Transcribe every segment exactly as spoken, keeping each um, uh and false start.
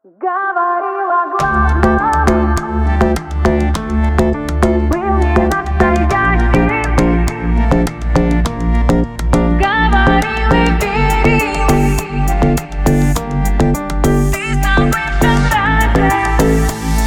Говорила главным, был не настоящим. Говорил и верил, ты стал бывшим раньше.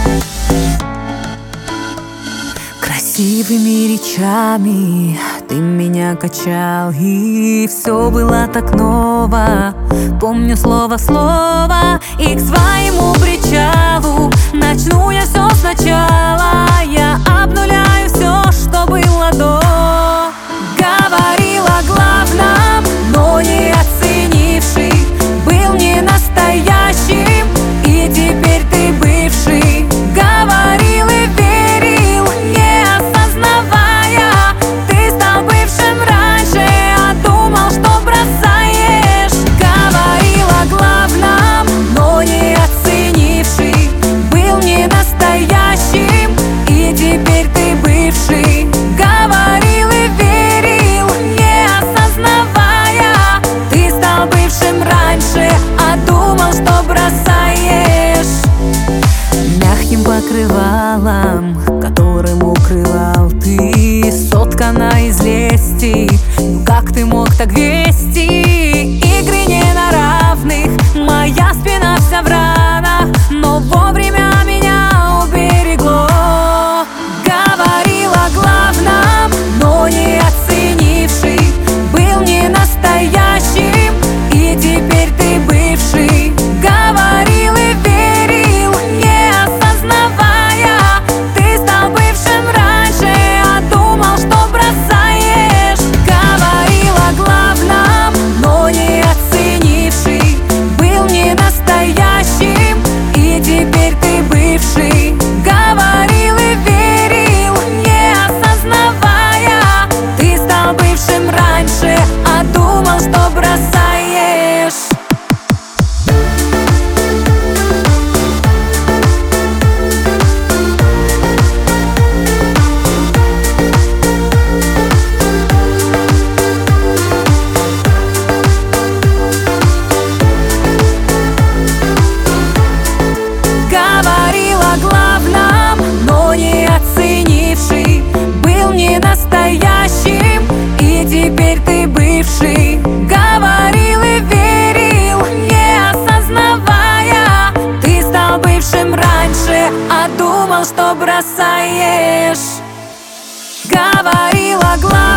Красивыми речами ты меня качал, и все было так ново. Помню слово в слово, и к своему причалу начну я все сначала. Я обнуляю все, что было до. Говорил о главном, но не оценивший, был не настоящим, и теперь ты бывший. Говорил и верил, не осознавая, ты стал бывшим раньше, а думал, что бросаешь. Говорил о главном, но не оценивший, был не настоящим, и теперь ты бывший. Говорил и верил, не осознавая, ты стал бывшим раньше, а думал, что бросаешь. Мягким покрывалом, которым укрывал ты, соткана из лести. Ну как ты мог так вести? Игры не на равных, моя спина вся в ранах, но вовремя меня уберегло. Говорил о главном, но не оценивший, был не настоящим, и теперь ты бывший. Говорил и верил, не осознавая, ты стал бывшим раньше, а думал, что бросаешь. Говорил о главном, но не оценивший, был не настоящим, и теперь ты бывший. Говорил и верил, не осознавая, ты стал бывшим раньше, а думал, что бросаешь. Говорил о главном, но не оценивший, был не настоящим, и теперь ты бывший. Говорил и верил, не осознавая, ты стал бывшим раньше, а думал, что бросаешь. Говорил о главном.